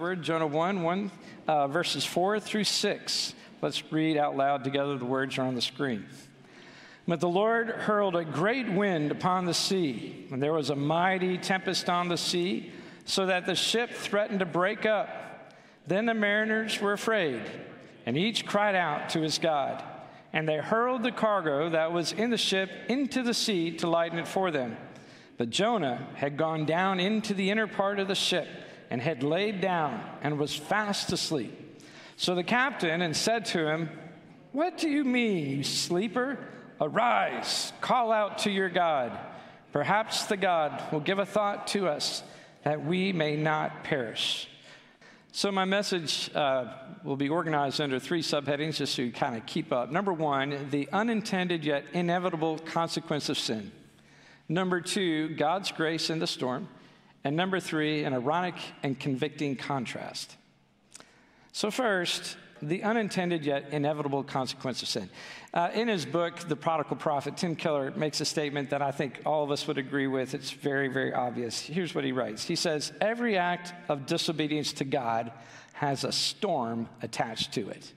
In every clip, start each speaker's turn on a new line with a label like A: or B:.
A: Word, Jonah 1, verses 4 through 6. Let's read out loud together. The words are on the screen. But the Lord hurled a great wind upon the sea, and there was a mighty tempest on the sea, so that the ship threatened to break up. Then the mariners were afraid, and each cried out to his God. And they hurled the cargo that was in the ship into the sea to lighten it for them. But Jonah had gone down into the inner part of the ship and had laid down and was fast asleep. So the captain said to him, "What do you mean, you sleeper? Arise, call out to your God. Perhaps the God will give a thought to us that we may not perish." So my message will be organized under three subheadings just so you kind of keep up. Number one, the unintended yet inevitable consequence of sin. Number two, God's grace in the storm. And number three, an ironic and convicting contrast. So first, the unintended yet inevitable consequence of sin. In his book, The Prodigal Prophet, Tim Keller makes a statement that I think all of us would agree with. It's very, very obvious. Here's what he writes. He says, "Every act of disobedience to God has a storm attached to it."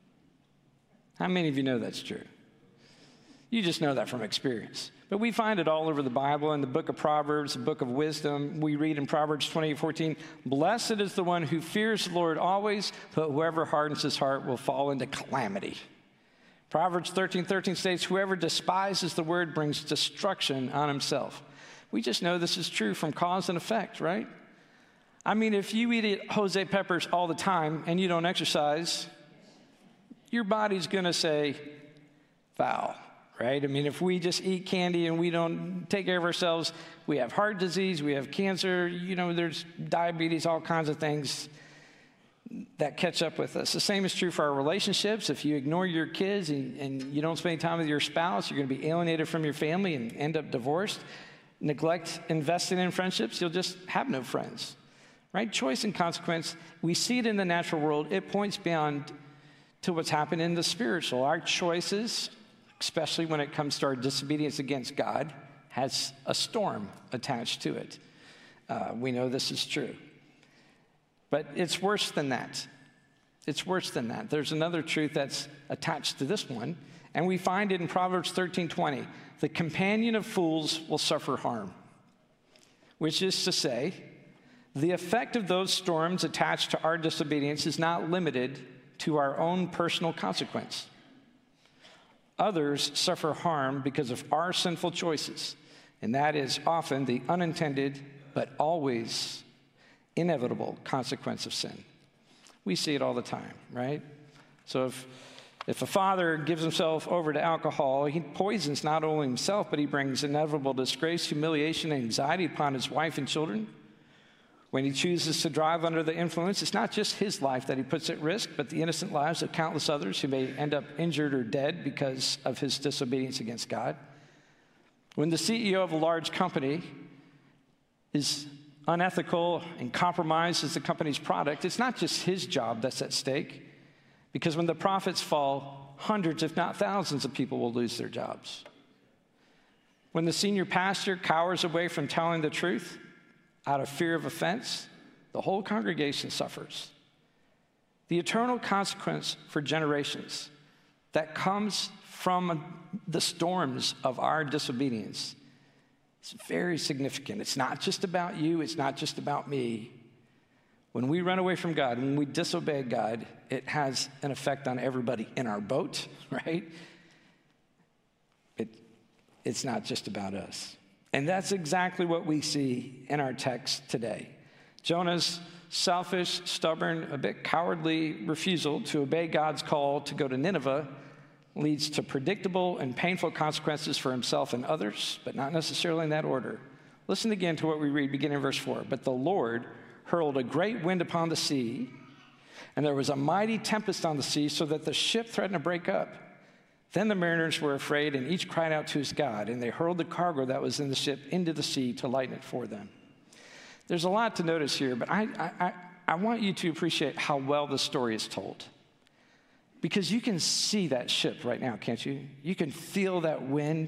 A: How many of you know that's true? You just know that from experience. But we find it all over the Bible, in the book of Proverbs, the book of wisdom. We read in Proverbs 28:14, "Blessed is the one who fears the Lord always, but whoever hardens his heart will fall into calamity." Proverbs 13:13 states, "Whoever despises the word brings destruction on himself." We just know this is true from cause and effect, right? I mean, if you eat Jose peppers all the time and you don't exercise, your body's going to say, foul. Right? I mean, if we just eat candy and we don't take care of ourselves, we have heart disease, we have cancer, there's diabetes, all kinds of things that catch up with us. The same is true for our relationships. If you ignore your kids and you don't spend time with your spouse, you're going to be alienated from your family and end up divorced. Neglect investing in friendships, you'll just have no friends. Right? Choice and consequence, we see it in the natural world. It points beyond to what's happened in the spiritual. Our choices, especially when it comes to our disobedience against God, has a storm attached to it. We know this is true. But it's worse than that. It's worse than that. There's another truth that's attached to this one, and we find it in Proverbs 13:20. "The companion of fools will suffer harm," which is to say, the effect of those storms attached to our disobedience is not limited to our own personal consequence. Others suffer harm because of our sinful choices, and that is often the unintended but always inevitable consequence of sin. We see it all the time, right? So if a father gives himself over to alcohol, he poisons not only himself, but he brings inevitable disgrace, humiliation, and anxiety upon his wife and children. When he chooses to drive under the influence, it's not just his life that he puts at risk, but the innocent lives of countless others who may end up injured or dead because of his disobedience against God. When the CEO of a large company is unethical and compromises the company's product, it's not just his job that's at stake, because when the profits fall, hundreds, if not thousands, of people will lose their jobs. When the senior pastor cowers away from telling the truth out of fear of offense, the whole congregation suffers. The eternal consequence for generations that comes from the storms of our disobedience is very significant. It's not just about you, it's not just about me. When we run away from God, when we disobey God, it has an effect on everybody in our boat, right? It's not just about us. And that's exactly what we see in our text today. Jonah's selfish, stubborn, a bit cowardly refusal to obey God's call to go to Nineveh leads to predictable and painful consequences for himself and others, but not necessarily in that order. Listen again to what we read beginning in verse 4. "But the Lord hurled a great wind upon the sea, and there was a mighty tempest on the sea, so that the ship threatened to break up. Then the mariners were afraid, and each cried out to his God, and they hurled the cargo that was in the ship into the sea to lighten it for them." There's a lot to notice here, but I want you to appreciate how well the story is told. Because you can see that ship right now, can't you? You can feel that wind.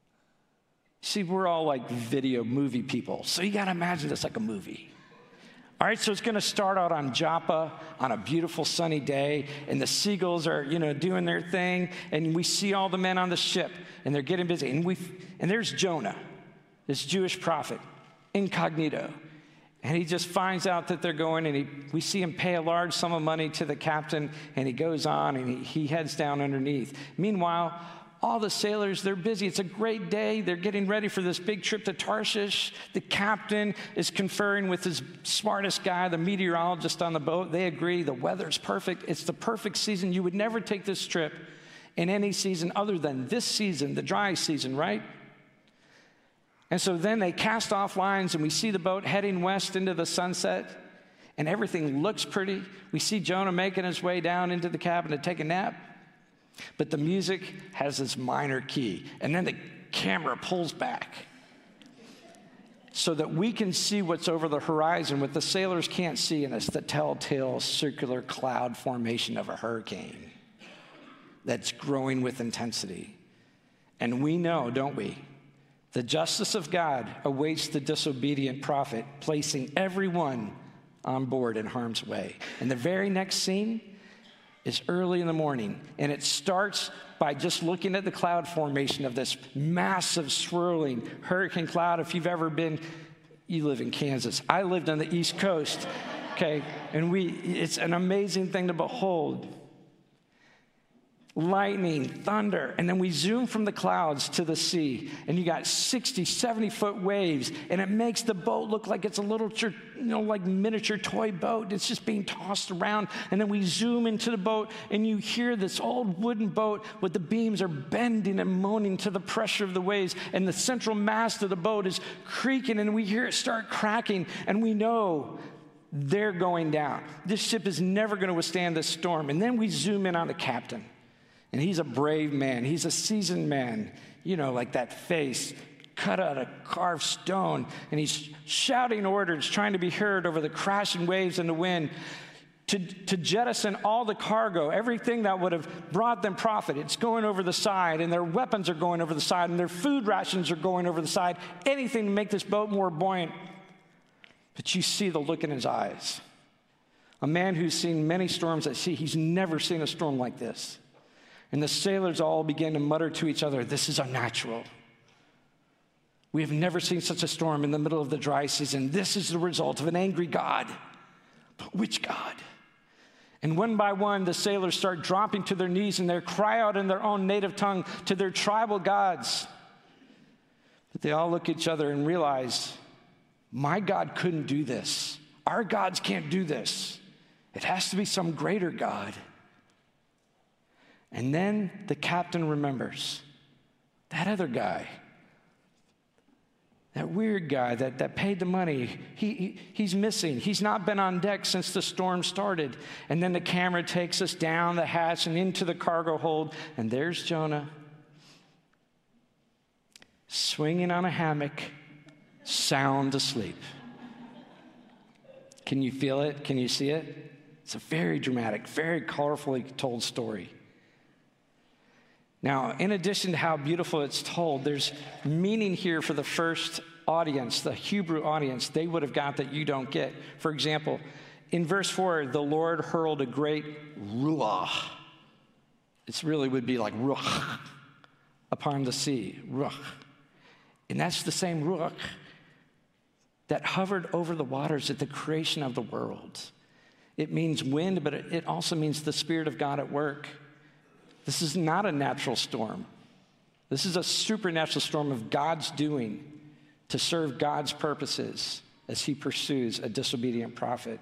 A: See, we're all like video movie people, so you got to imagine this like a movie. All right, so it's going to start out on Joppa on a beautiful sunny day, and the seagulls are, doing their thing, and we see all the men on the ship, and they're getting busy. And there's Jonah, this Jewish prophet, incognito. And he just finds out that they're going, and we see him pay a large sum of money to the captain, and he goes on, and he heads down underneath. Meanwhile, all the sailors, they're busy. It's a great day. They're getting ready for this big trip to Tarshish. The captain is conferring with his smartest guy, the meteorologist on the boat. They agree the weather's perfect. It's the perfect season. You would never take this trip in any season other than this season, the dry season, right? And so then they cast off lines, and we see the boat heading west into the sunset, and everything looks pretty. We see Jonah making his way down into the cabin to take a nap. But the music has this minor key, and then the camera pulls back so that we can see what's over the horizon, what the sailors can't see, and it's the telltale circular cloud formation of a hurricane that's growing with intensity. And we know, don't we, the justice of God awaits the disobedient prophet, placing everyone on board in harm's way. And the very next scene is early in the morning, and it starts by just looking at the cloud formation of this massive swirling hurricane cloud. If you've ever been, you live in Kansas. I lived on the East Coast, okay? And it's an amazing thing to behold. Lightning, thunder, and then we zoom from the clouds to the sea, and you got 60, 70-foot waves, and it makes the boat look like it's a little, like miniature toy boat. It's just being tossed around, and then we zoom into the boat, and you hear this old wooden boat with the beams are bending and moaning to the pressure of the waves, and the central mast of the boat is creaking, and we hear it start cracking, and we know they're going down. This ship is never going to withstand this storm. And then we zoom in on the captain. And he's a brave man. He's a seasoned man, like that face cut out of carved stone. And he's shouting orders, trying to be heard over the crashing waves and the wind to jettison all the cargo, everything that would have brought them profit. It's going over the side, and their weapons are going over the side, and their food rations are going over the side, anything to make this boat more buoyant. But you see the look in his eyes. A man who's seen many storms at sea, he's never seen a storm like this. And the sailors all began to mutter to each other, "This is unnatural. We have never seen such a storm in the middle of the dry season. This is the result of an angry God." But which God? And one by one, the sailors start dropping to their knees and they cry out in their own native tongue to their tribal gods. But they all look at each other and realize, my God couldn't do this. Our gods can't do this. It has to be some greater God. And then the captain remembers that other guy, that weird guy that paid the money. He's missing. He's not been on deck since the storm started. And then the camera takes us down the hatch and into the cargo hold, and there's Jonah swinging on a hammock, sound asleep. Can you feel it? Can you see it? It's a very dramatic, very colorfully told story. Now, in addition to how beautiful it's told, there's meaning here for the first audience, the Hebrew audience. They would have got that you don't get. For example, in verse 4, the Lord hurled a great ruach. It really would be like ruach upon the sea, ruach. And that's the same ruach that hovered over the waters at the creation of the world. It means wind, but it also means the Spirit of God at work. This is not a natural storm. This is a supernatural storm of God's doing to serve God's purposes as he pursues a disobedient prophet.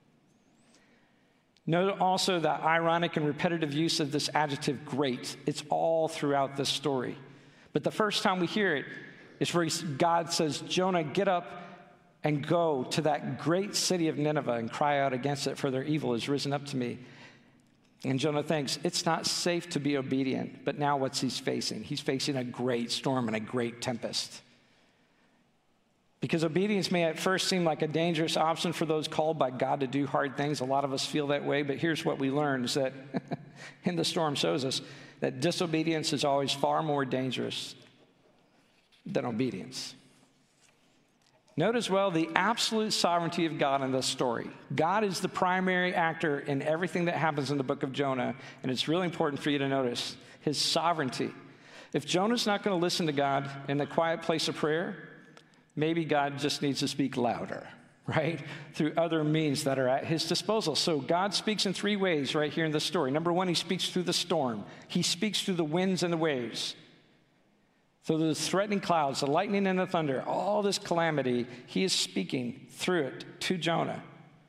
A: Note also the ironic and repetitive use of this adjective great. It's all throughout this story. But the first time we hear it is where God says, Jonah, get up and go to that great city of Nineveh and cry out against it, for their evil has risen up to me. And Jonah thinks it's not safe to be obedient, but now what's he's facing? He's facing a great storm and a great tempest. Because obedience may at first seem like a dangerous option for those called by God to do hard things. A lot of us feel that way, but here's what we learn is that, and the storm shows us, that disobedience is always far more dangerous than obedience. Note as well the absolute sovereignty of God in this story. God is the primary actor in everything that happens in the book of Jonah, and it's really important for you to notice his sovereignty. If Jonah's not going to listen to God in the quiet place of prayer, maybe God just needs to speak louder, right? Through other means that are at his disposal. So God speaks in three ways right here in this story. Number one, he speaks through the storm. He speaks through the winds and the waves. Through the threatening clouds, the lightning and the thunder, all this calamity, he is speaking through it to Jonah.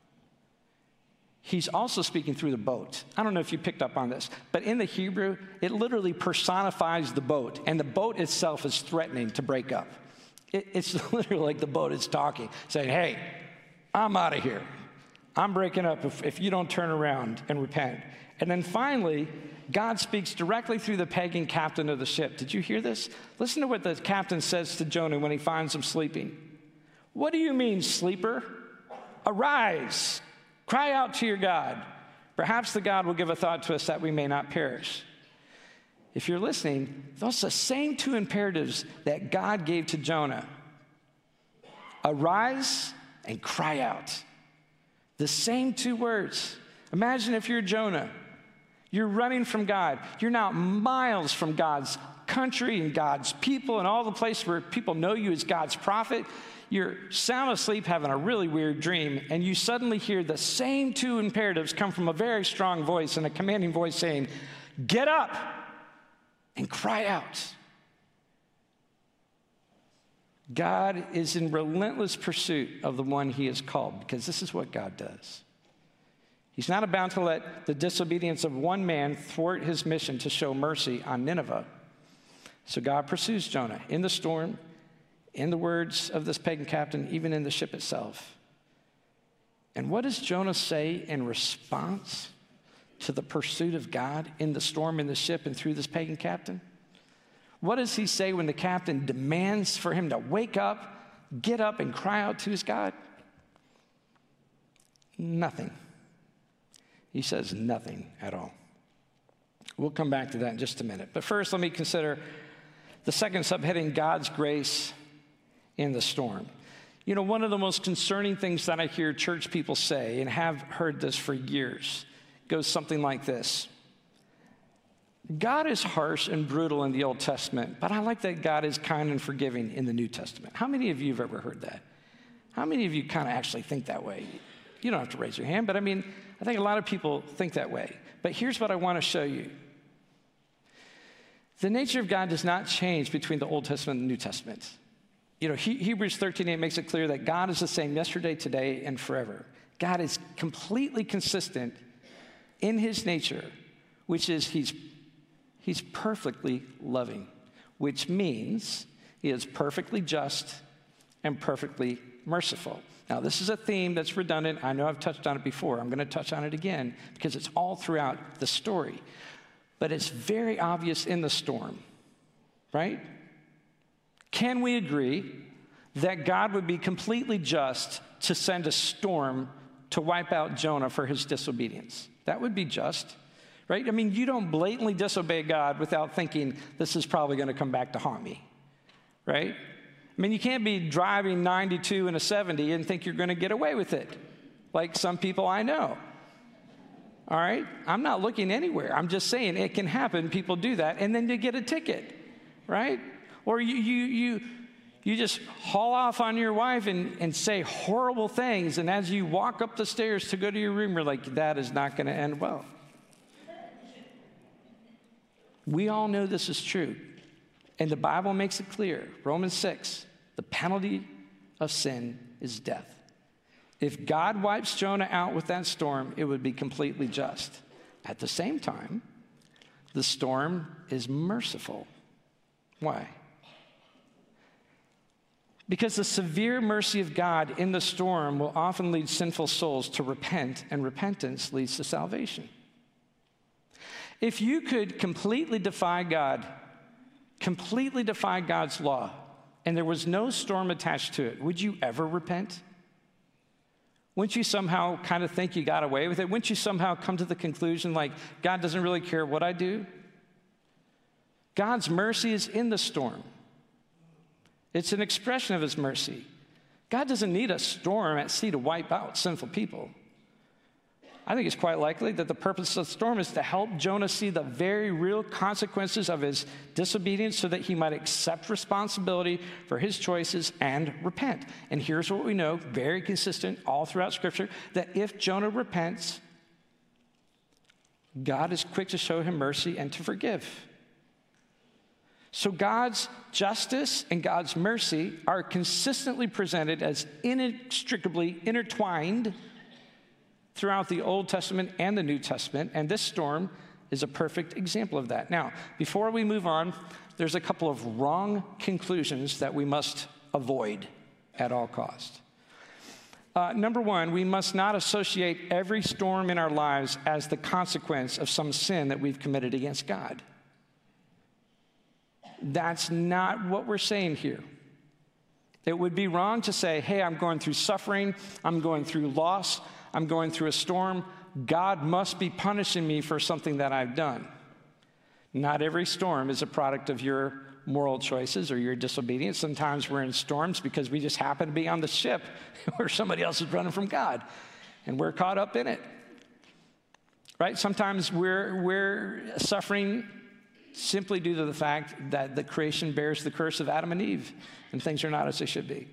A: He's also speaking through the boat. I don't know if you picked up on this, but in the Hebrew, it literally personifies the boat, and the boat itself is threatening to break up. It's literally like the boat is talking, saying, hey, I'm out of here. I'm breaking up if you don't turn around and repent. And then finally, God speaks directly through the pagan captain of the ship. Did you hear this? Listen to what the captain says to Jonah when he finds him sleeping. What do you mean, sleeper? Arise, cry out to your God. Perhaps the God will give a thought to us that we may not perish. If you're listening, those are the same two imperatives that God gave to Jonah. Arise and cry out. The same two words. Imagine if you're Jonah. You're running from God. You're now miles from God's country and God's people and all the places where people know you as God's prophet. You're sound asleep having a really weird dream, and you suddenly hear the same two imperatives come from a very strong voice and a commanding voice saying, get up and cry out. God is in relentless pursuit of the one he has called, because this is what God does. He's not about to let the disobedience of one man thwart his mission to show mercy on Nineveh. So God pursues Jonah in the storm, in the words of this pagan captain, even in the ship itself. And what does Jonah say in response to the pursuit of God in the storm, in the ship, and through this pagan captain? What does he say when the captain demands for him to wake up, get up, and cry out to his God? Nothing. He says nothing at all. We'll come back to that in just a minute. But first, let me consider the second subheading, God's grace in the storm. You know, one of the most concerning things that I hear church people say, and have heard this for years, goes something like this. God is harsh and brutal in the Old Testament, but I like that God is kind and forgiving in the New Testament. How many of you have ever heard that? How many of you kind of actually think that way? You don't have to raise your hand, but I mean, I think a lot of people think that way. But here's what I want to show you. The nature of God does not change between the Old Testament and the New Testament. You know, Hebrews 13:8 makes it clear that God is the same yesterday, today, and forever. God is completely consistent in his nature, which is he's perfectly loving, which means he is perfectly just and perfectly merciful. Now, this is a theme that's redundant. I know I've touched on it before. I'm going to touch on it again because it's all throughout the story. But it's very obvious in the storm, right? Can we agree that God would be completely just to send a storm to wipe out Jonah for his disobedience? That would be just, right? I mean, you don't blatantly disobey God without thinking this is probably going to come back to haunt me, right? I mean, you can't be driving 92 in a 70 and think you're going to get away with it, like some people I know. All right? I'm not looking anywhere. I'm just saying it can happen. People do that, and then you get a ticket, right? Or you just haul off on your wife and say horrible things, and as you walk up the stairs to go to your room, you're like, that is not going to end well. We all know this is true. And the Bible makes it clear, Romans 6, the penalty of sin is death. If God wipes Jonah out with that storm, it would be completely just. At the same time, the storm is merciful. Why? Because the severe mercy of God in the storm will often lead sinful souls to repent, and repentance leads to salvation. If you could completely defy God, completely defy God's law, and there was no storm attached to it, would you ever repent? Wouldn't you somehow kind of think you got away with it? Wouldn't you somehow come to the conclusion like, God doesn't really care what I do? God's mercy is in the storm. It's an expression of his mercy. God doesn't need a storm at sea to wipe out sinful people. I think it's quite likely that the purpose of the storm is to help Jonah see the very real consequences of his disobedience so that he might accept responsibility for his choices and repent. And here's what we know, very consistent all throughout Scripture, that if Jonah repents, God is quick to show him mercy and to forgive. So God's justice and God's mercy are consistently presented as inextricably intertwined throughout the Old Testament and the New Testament, and this storm is a perfect example of that. Now, before we move on, there's a couple of wrong conclusions that we must avoid at all costs. Number one, we must not associate every storm in our lives as the consequence of some sin that we've committed against God. That's not what we're saying here. It would be wrong to say, hey, I'm going through suffering, I'm going through loss, I'm going through a storm. God must be punishing me for something that I've done. Not every storm is a product of your moral choices or your disobedience. Sometimes we're in storms because we just happen to be on the ship where somebody else is running from God, and we're caught up in it. Right? Sometimes we're suffering simply due to the fact that the creation bears the curse of Adam and Eve, and things are not as they should be.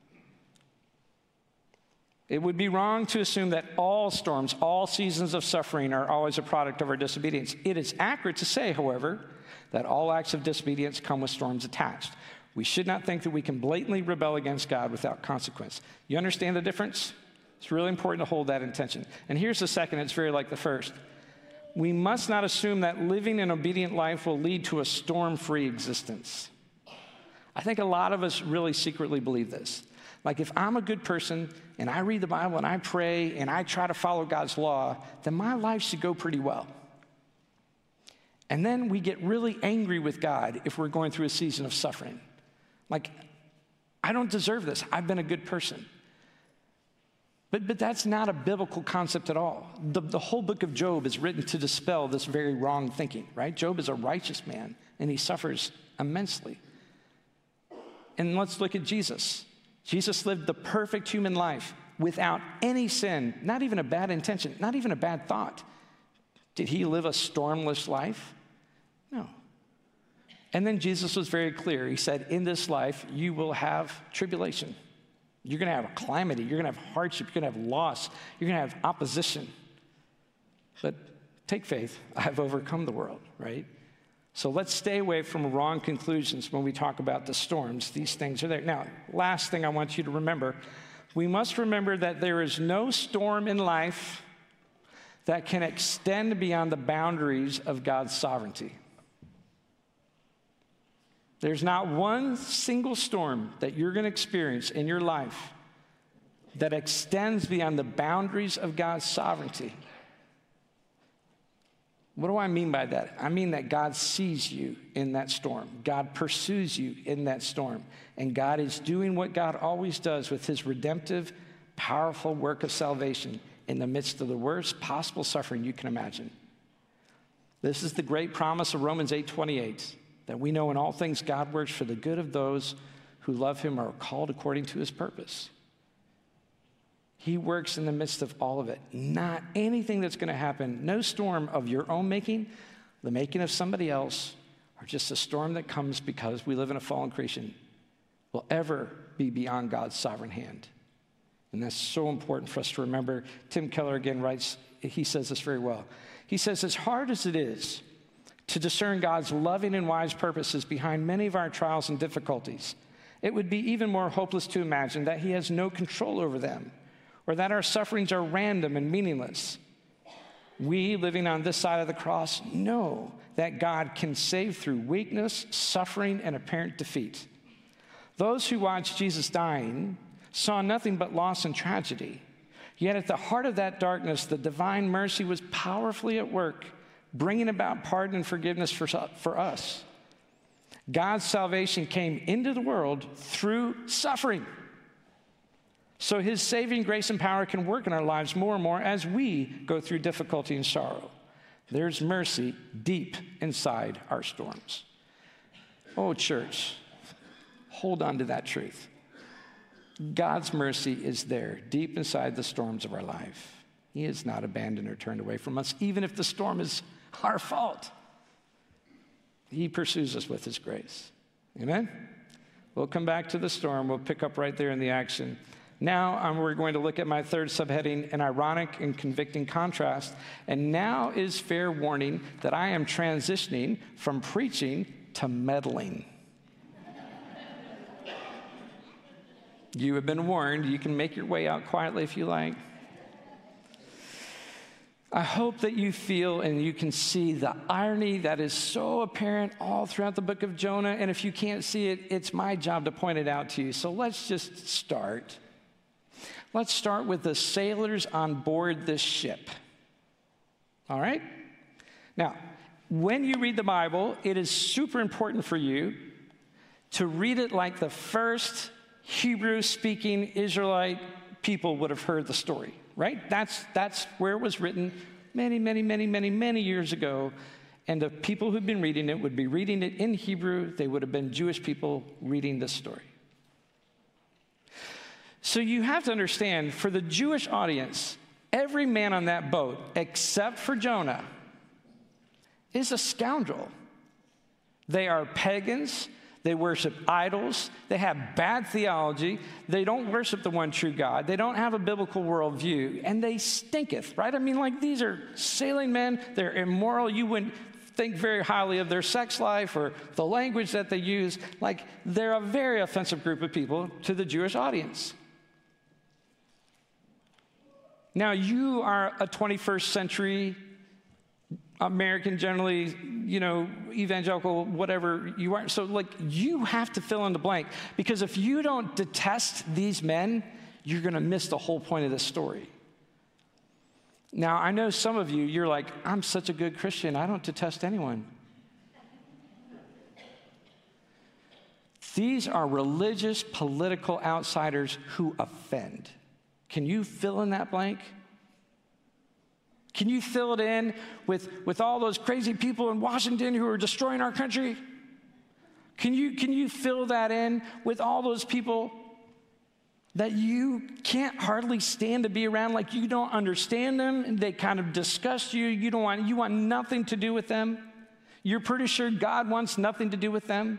A: It would be wrong to assume that all storms, all seasons of suffering are always a product of our disobedience. It is accurate to say, however, that all acts of disobedience come with storms attached. We should not think that we can blatantly rebel against God without consequence. You understand the difference? It's really important to hold that intention. And here's the second, it's very like the first. We must not assume that living an obedient life will lead to a storm-free existence. I think a lot of us really secretly believe this. Like, if I'm a good person and I read the Bible and I pray and I try to follow God's law, then my life should go pretty well. And then we get really angry with God if we're going through a season of suffering. Like, I don't deserve this. I've been a good person. But that's not a biblical concept at all. The whole book of Job is written to dispel this very wrong thinking, right? Job is a righteous man, and he suffers immensely. And let's look at Jesus. Jesus lived the perfect human life without any sin, not even a bad intention, not even a bad thought. Did he live a stormless life? No. And then Jesus was very clear. He said, in this life, you will have tribulation. You're going to have a calamity. You're going to have hardship. You're going to have loss. You're going to have opposition. But take faith. I've overcome the world, right? So let's stay away from wrong conclusions when we talk about the storms. These things are there. Now, last thing I want you to remember, we must remember that there is no storm in life that can extend beyond the boundaries of God's sovereignty. There's not one single storm that you're going to experience in your life that extends beyond the boundaries of God's sovereignty. What do I mean by that? I mean that God sees you in that storm. God pursues you in that storm. And God is doing what God always does with his redemptive, powerful work of salvation in the midst of the worst possible suffering you can imagine. This is the great promise of Romans 8:28, that we know in all things God works for the good of those who love him or are called according to his purpose. He works in the midst of all of it. Not anything that's going to happen, no storm of your own making, the making of somebody else, or just a storm that comes because we live in a fallen creation, will ever be beyond God's sovereign hand. And that's so important for us to remember. Tim Keller again writes, he says this very well. He says, as hard as it is to discern God's loving and wise purposes behind many of our trials and difficulties, it would be even more hopeless to imagine that he has no control over them, or that our sufferings are random and meaningless. We, living on this side of the cross, know that God can save through weakness, suffering, and apparent defeat. Those who watched Jesus dying saw nothing but loss and tragedy. Yet at the heart of that darkness, the divine mercy was powerfully at work, bringing about pardon and forgiveness for us. God's salvation came into the world through suffering. So his saving grace and power can work in our lives more and more as we go through difficulty and sorrow. There's mercy deep inside our storms. Oh, church, hold on to that truth. God's mercy is there, deep inside the storms of our life. He has not abandoned or turned away from us, even if the storm is our fault. He pursues us with his grace. Amen? We'll come back to the storm. We'll pick up right there in the action. Now we're going to look at my third subheading, an ironic and convicting contrast. And now is fair warning that I am transitioning from preaching to meddling. You have been warned. You can make your way out quietly if you like. I hope that you feel and you can see the irony that is so apparent all throughout the book of Jonah. And if you can't see it, it's my job to point it out to you. So let's just start. Let's start with the sailors on board this ship. All right? Now, when you read the Bible, it is super important for you to read it like the first Hebrew-speaking Israelite people would have heard the story, right? That's where it was written many years ago. And the people who'd been reading it would be reading it in Hebrew. They would have been Jewish people reading this story. So you have to understand, for the Jewish audience, every man on that boat, except for Jonah, is a scoundrel. They are pagans. They worship idols. They have bad theology. They don't worship the one true God. They don't have a biblical worldview. And they stinketh, right? I mean, like, these are sailing men. They're immoral. You wouldn't think very highly of their sex life or the language that they use. Like, they're a very offensive group of people to the Jewish audience. Now, you are a 21st century American, generally, evangelical, whatever you are. So, like, you have to fill in the blank. Because if you don't detest these men, you're going to miss the whole point of this story. Now, I know some of you, you're like, I'm such a good Christian. I don't detest anyone. These are religious, political outsiders who offend. Can you fill in that blank? Can you fill it in with all those crazy people in Washington who are destroying our country? Can you fill that in with all those people that you can't hardly stand to be around, like you don't understand them, and they kind of disgust you, you want nothing to do with them? You're pretty sure God wants nothing to do with them?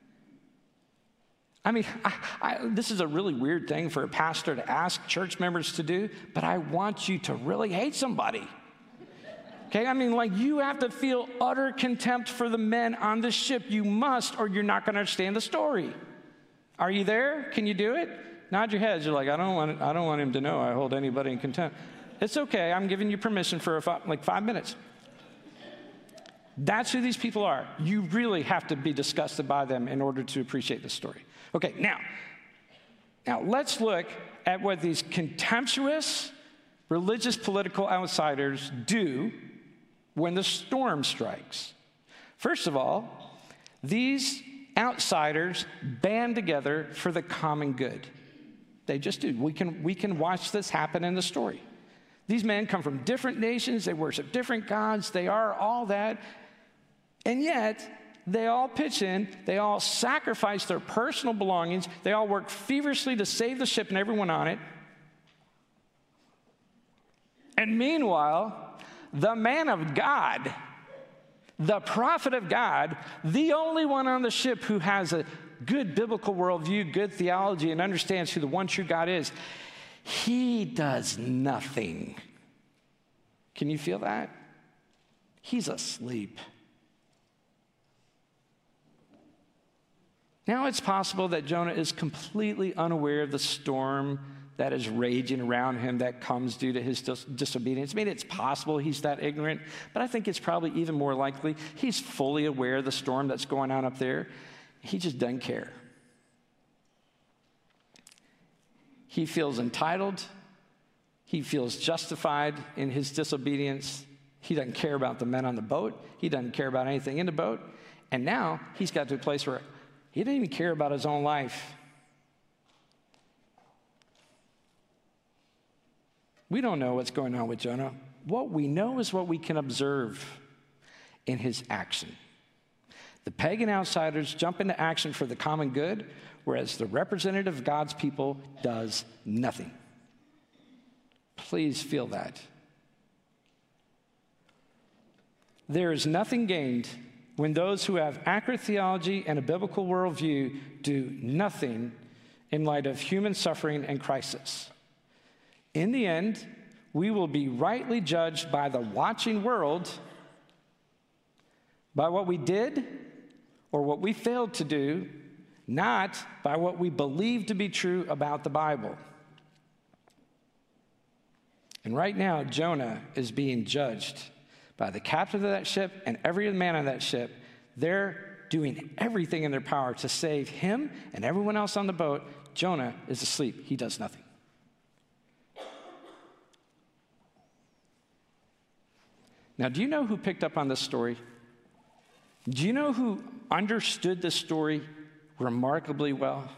A: I mean, this is a really weird thing for a pastor to ask church members to do, but I want you to really hate somebody. Okay, I mean, like, you have to feel utter contempt for the men on the ship. You must, or you're not going to understand the story. Are you there? Can you do it? Nod your heads. You're like, I don't want him to know I hold anybody in contempt. It's okay. I'm giving you permission for 5 minutes. That's who these people are. You really have to be disgusted by them in order to appreciate the story. Okay, now let's look at what these contemptuous religious political outsiders do when the storm strikes. First of all, these outsiders band together for the common good. They just do. We can watch this happen in the story. These men come from different nations. They worship different gods. They are all that. And yet, they all pitch in. They all sacrifice their personal belongings. They all work feverishly to save the ship and everyone on it. And meanwhile, the man of God, the prophet of God, the only one on the ship who has a good biblical worldview, good theology, and understands who the one true God is, he does nothing. Can you feel that? He's asleep. Now, it's possible that Jonah is completely unaware of the storm that is raging around him that comes due to his disobedience. I mean, it's possible he's that ignorant, but I think it's probably even more likely he's fully aware of the storm that's going on up there. He just doesn't care. He feels entitled. He feels justified in his disobedience. He doesn't care about the men on the boat. He doesn't care about anything in the boat. And now he's got to a place where he doesn't even care about his own life. We don't know what's going on with Jonah. What we know is what we can observe in his action. The pagan outsiders jump into action for the common good, whereas the representative of God's people does nothing. Please feel that. There is nothing gained when those who have accurate theology and a biblical worldview do nothing in light of human suffering and crisis. In the end, we will be rightly judged by the watching world, by what we did or what we failed to do, not by what we believe to be true about the Bible. And right now, Jonah is being judged by the captain of that ship and every man on that ship. They're doing everything in their power to save him and everyone else on the boat. Jonah is asleep. He does nothing. Now, do you know who picked up on this story? Do you know who understood this story remarkably well?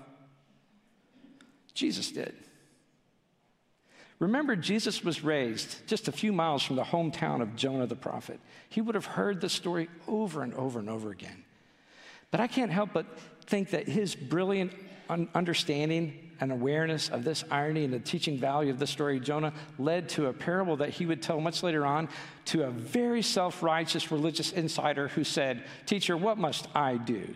A: Jesus did. Remember, Jesus was raised just a few miles from the hometown of Jonah the prophet. He would have heard the story over and over and over again. But I can't help but think that his brilliant understanding and awareness of this irony and the teaching value of the story of Jonah led to a parable that he would tell much later on to a very self-righteous religious insider who said, "Teacher, what must I do?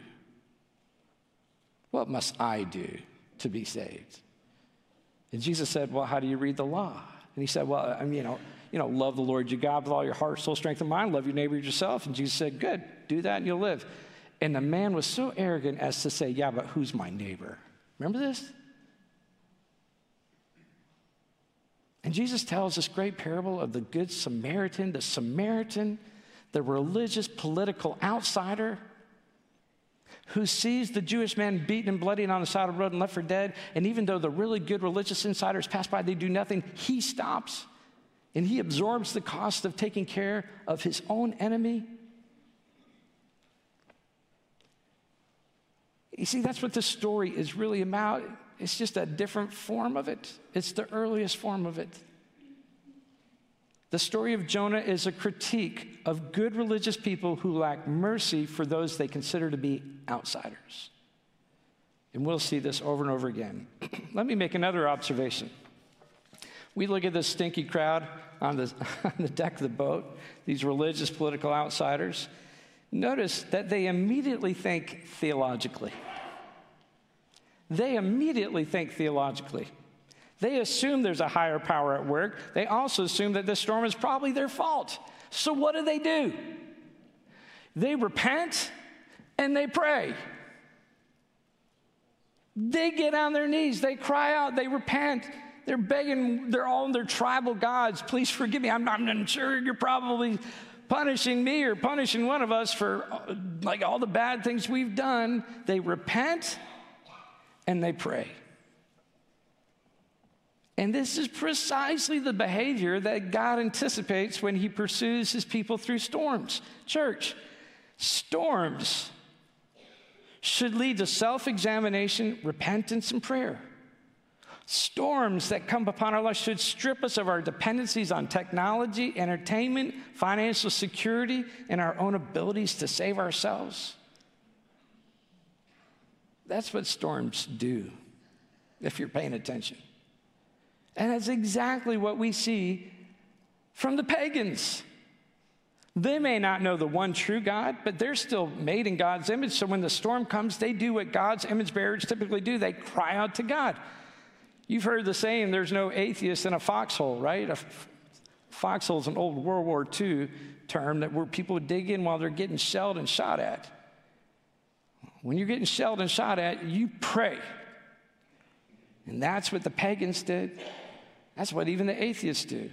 A: What must I do to be saved?" And Jesus said, "Well, how do you read the law?" And he said, "Well, I mean, love the Lord your God with all your heart, soul, strength, and mind. Love your neighbor as yourself." And Jesus said, "Good, do that and you'll live." And the man was so arrogant as to say, "Yeah, but who's my neighbor?" Remember this? And Jesus tells this great parable of the Good Samaritan, the religious political outsider who sees the Jewish man beaten and bloodied on the side of the road and left for dead. And even though the really good religious insiders pass by, they do nothing. He stops and he absorbs the cost of taking care of his own enemy. You see, that's what this story is really about. It's just a different form of it. It's the earliest form of it. The story of Jonah is a critique of good religious people who lack mercy for those they consider to be outsiders. And we'll see this over and over again. Let me make another observation. We look at this stinky crowd on the deck of the boat, these religious political outsiders. Notice that they immediately think theologically. They immediately think theologically. They assume there's a higher power at work. They also assume that this storm is probably their fault. So what do? They repent and they pray. They get on their knees. They cry out. They repent. They're begging. They're all their tribal gods. Please forgive me. I'm sure you're probably punishing me or punishing one of us for like all the bad things we've done. They repent and they pray. And this is precisely the behavior that God anticipates when he pursues his people through storms. Church, storms should lead to self-examination, repentance, and prayer. Storms that come upon our lives should strip us of our dependencies on technology, entertainment, financial security, and our own abilities to save ourselves. That's what storms do, if you're paying attention. And that's exactly what we see from the pagans. They may not know the one true God, but they're still made in God's image. So when the storm comes, they do what God's image bearers typically do. They cry out to God. You've heard the saying, there's no atheist in a foxhole, right? A foxhole is an old World War II term where people would dig in while they're getting shelled and shot at. When you're getting shelled and shot at, you pray. And that's what the pagans did. That's what even the atheists do.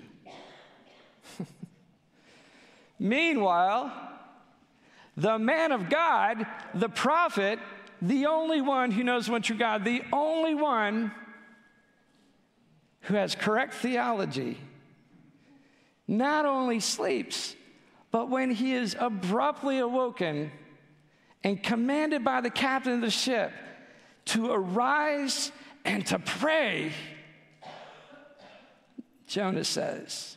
A: Meanwhile, the man of God, the prophet, the only one who knows one true God, the only one who has correct theology, not only sleeps, but when he is abruptly awoken and commanded by the captain of the ship to arise and to pray, Jonah says,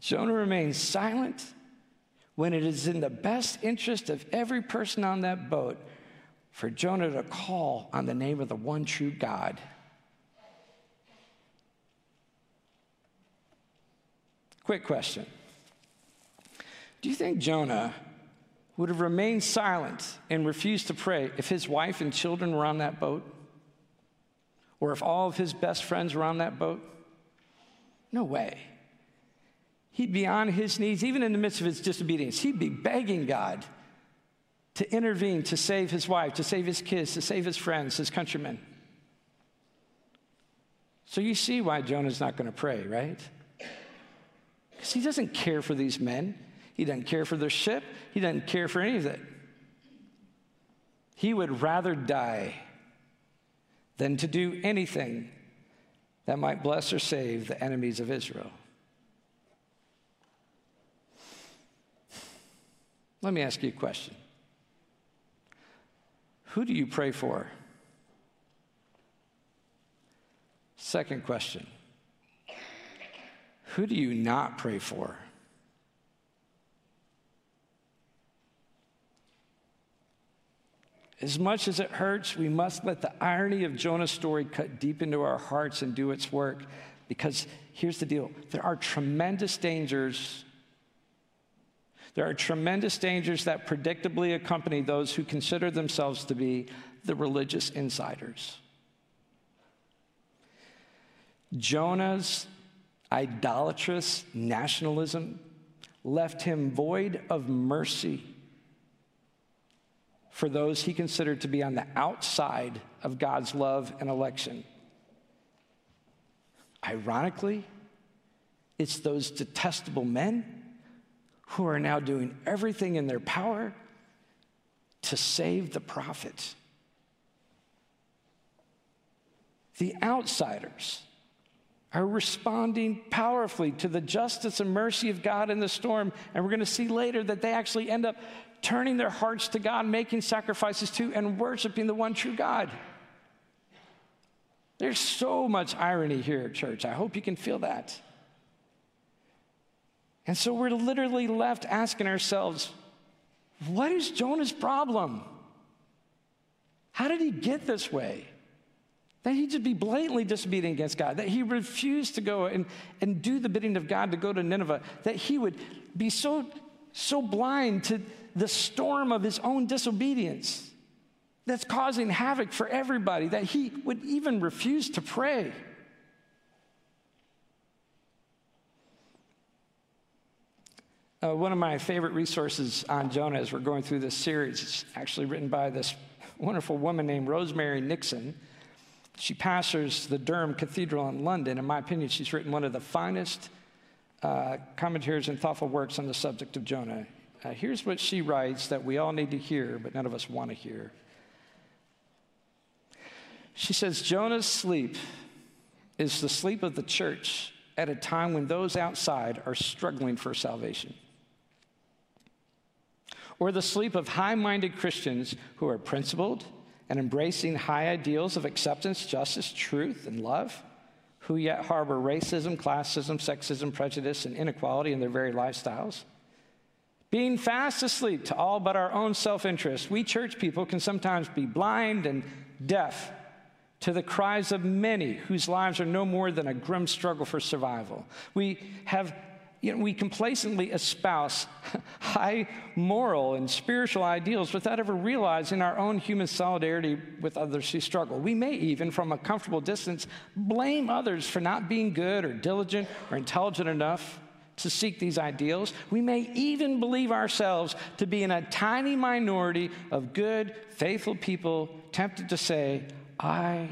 A: Jonah remains silent when it is in the best interest of every person on that boat for Jonah to call on the name of the one true God. Quick question. Do you think Jonah would have remained silent and refused to pray if his wife and children were on that boat? Or if all of his best friends were on that boat? No way. He'd be on his knees, even in the midst of his disobedience. He'd be begging God to intervene, to save his wife, to save his kids, to save his friends, his countrymen. So you see why Jonah's not going to pray, right? Because he doesn't care for these men. He doesn't care for their ship. He doesn't care for any of it. He would rather die than to do anything that might bless or save the enemies of Israel. Let me ask you a question. Who do you pray for? Second question. Who do you not pray for? As much as it hurts, we must let the irony of Jonah's story cut deep into our hearts and do its work. Because here's the deal. There are tremendous dangers that predictably accompany those who consider themselves to be the religious insiders. Jonah's idolatrous nationalism left him void of mercy for those he considered to be on the outside of God's love and election. Ironically, it's those detestable men who are now doing everything in their power to save the prophet. The outsiders are responding powerfully to the justice and mercy of God in the storm. And we're going to see later that they actually end up turning their hearts to God, making sacrifices to, and worshiping the one true God. There's so much irony here, church. I hope you can feel that. And so we're literally left asking ourselves, what is Jonah's problem? How did he get this way? That he'd just be blatantly disobedient against God, that he refused to go and do the bidding of God to go to Nineveh, that he would be so blind to the storm of his own disobedience that's causing havoc for everybody, that he would even refuse to pray. One of my favorite resources on Jonah as we're going through this series is actually written by this wonderful woman named Rosemary Nixon. She pastors the Durham Cathedral in London. In my opinion, she's written one of the finest commentaries and thoughtful works on the subject of Jonah. Here's what she writes that we all need to hear, but none of us want to hear. She says, Jonah's sleep is the sleep of the church at a time when those outside are struggling for salvation. Or the sleep of high-minded Christians who are principled and embracing high ideals of acceptance, justice, truth, and love, who yet harbor racism, classism, sexism, prejudice, and inequality in their very lifestyles. Being fast asleep to all but our own self-interest, we church people can sometimes be blind and deaf to the cries of many whose lives are no more than a grim struggle for survival. We complacently espouse high moral and spiritual ideals without ever realizing our own human solidarity with others who struggle. We may even, from a comfortable distance, blame others for not being good or diligent or intelligent enough to seek these ideals. We may even believe ourselves to be in a tiny minority of good, faithful people tempted to say, I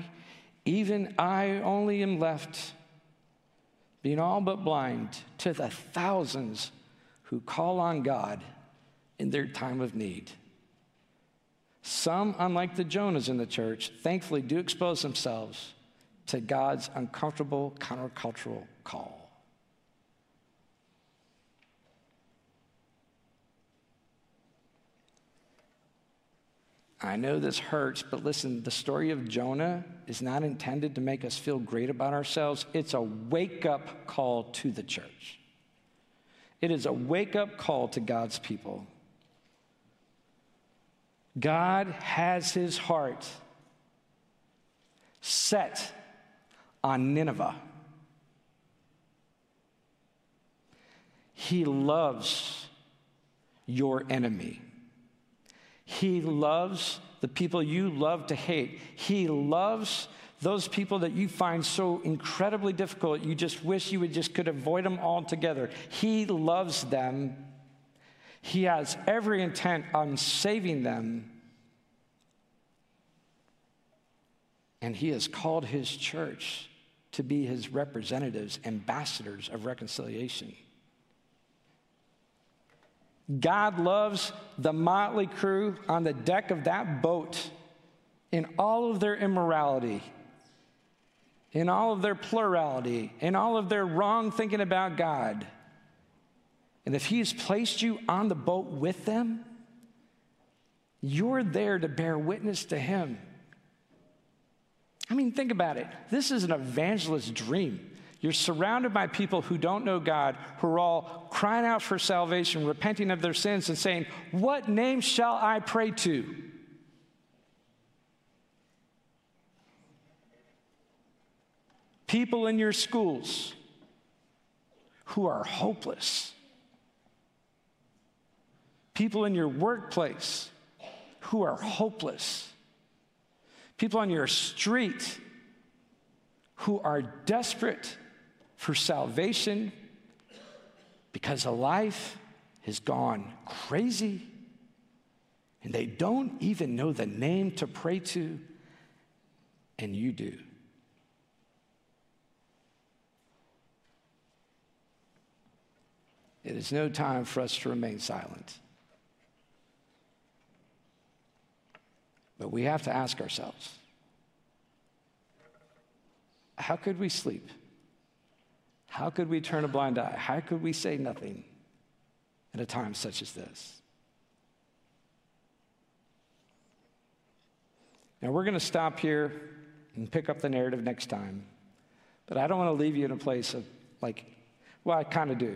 A: only am left, being all but blind to the thousands who call on God in their time of need. Some, unlike the Jonahs in the church, thankfully do expose themselves to God's uncomfortable countercultural call. I know this hurts, but listen, the story of Jonah is not intended to make us feel great about ourselves. It's a wake-up call to the church. It is a wake-up call to God's people. God has his heart set on Nineveh. He loves your enemy. He loves the people you love to hate. He loves those people that you find so incredibly difficult, you just wish you could avoid them altogether. He loves them. He has every intent on saving them. And he has called his church to be his representatives, ambassadors of reconciliation. God loves the motley crew on the deck of that boat in all of their immorality, in all of their plurality, in all of their wrong thinking about God. And if he's placed you on the boat with them, you're there to bear witness to him. I mean, think about it. This is an evangelist's dream. You're surrounded by people who don't know God, who are all crying out for salvation, repenting of their sins, and saying, "What name shall I pray to?" People in your schools who are hopeless. People in your workplace who are hopeless. People on your street who are desperate for salvation because a life has gone crazy and they don't even know the name to pray to, and you do. It is no time for us to remain silent. But we have to ask ourselves, how could we sleep? How could we turn a blind eye? How could we say nothing at a time such as this? Now, we're going to stop here and pick up the narrative next time. But I don't want to leave you in a place of well, I kind of do.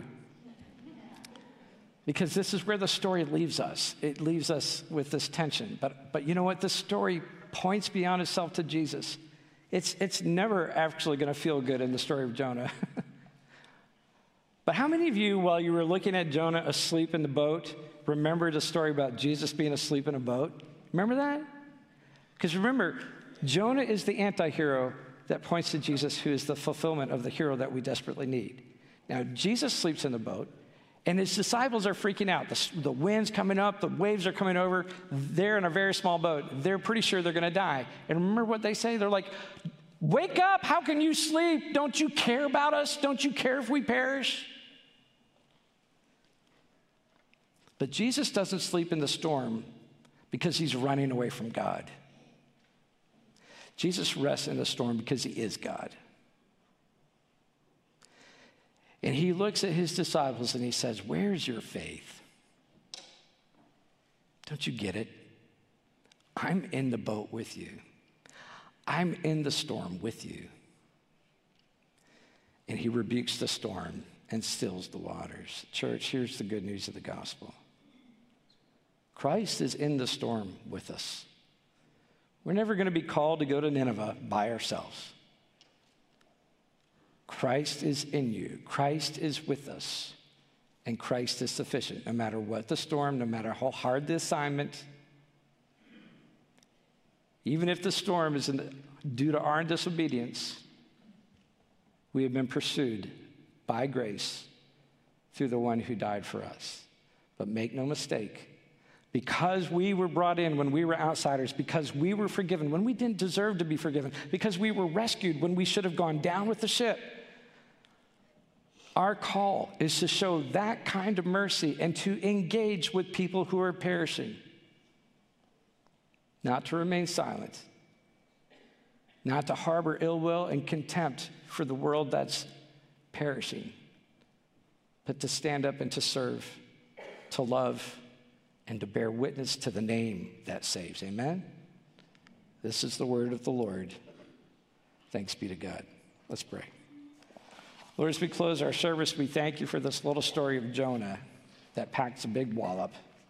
A: Because this is where the story leaves us. It leaves us with this tension. But you know what? This story points beyond itself to Jesus. It's never actually going to feel good in the story of Jonah. But how many of you, while you were looking at Jonah asleep in the boat, remembered a story about Jesus being asleep in a boat? Remember that? Because remember, Jonah is the anti-hero that points to Jesus, who is the fulfillment of the hero that we desperately need. Now, Jesus sleeps in the boat. And his disciples are freaking out. The wind's coming up, the waves are coming over. They're in a very small boat. They're pretty sure they're going to die. And remember what they say? They're like, "Wake up, how can you sleep? Don't you care about us? Don't you care if we perish?" But Jesus doesn't sleep in the storm because he's running away from God. Jesus rests in the storm because he is God. And he looks at his disciples and he says, "Where's your faith? Don't you get it? I'm in the boat with you. I'm in the storm with you." And he rebukes the storm and stills the waters. Church, here's the good news of the gospel. Christ is in the storm with us. We're never going to be called to go to Nineveh by ourselves. Christ is in you. Christ is with us. And Christ is sufficient, no matter what the storm, no matter how hard the assignment. Even if the storm is due to our disobedience, we have been pursued by grace through the one who died for us. But make no mistake, because we were brought in when we were outsiders, because we were forgiven when we didn't deserve to be forgiven, because we were rescued when we should have gone down with the ship, our call is to show that kind of mercy and to engage with people who are perishing. Not to remain silent. Not to harbor ill will and contempt for the world that's perishing. But to stand up and to serve, to love, and to bear witness to the name that saves. Amen? This is the word of the Lord. Thanks be to God. Let's pray. Lord, as we close our service, we thank you for this little story of Jonah that packs a big wallop.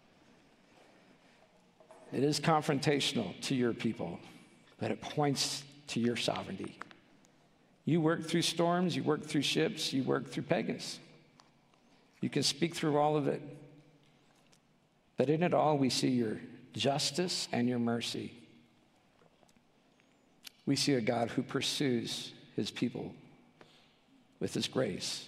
A: It is confrontational to your people, but it points to your sovereignty. You work through storms, you work through ships, you work through pagans. You can speak through all of it. But in it all, we see your justice and your mercy. We see a God who pursues his people with his grace.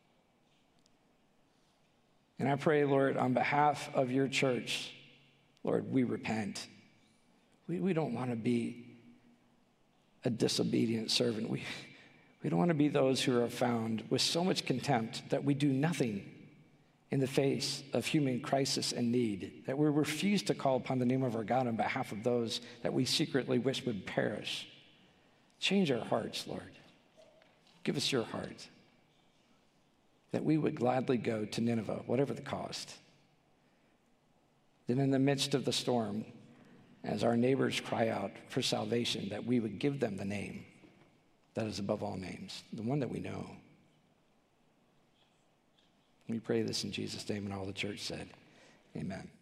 A: And I pray, Lord, on behalf of your church, Lord, we repent. We don't want to be a disobedient servant. We don't want to be those who are found with so much contempt that we do nothing in the face of human crisis and need, that we refuse to call upon the name of our God on behalf of those that we secretly wish would perish. Change our hearts, Lord. Give us your heart, that we would gladly go to Nineveh, whatever the cost. Then in the midst of the storm, as our neighbors cry out for salvation, that we would give them the name that is above all names, the one that we know. We pray this in Jesus' name, and all the church said, amen.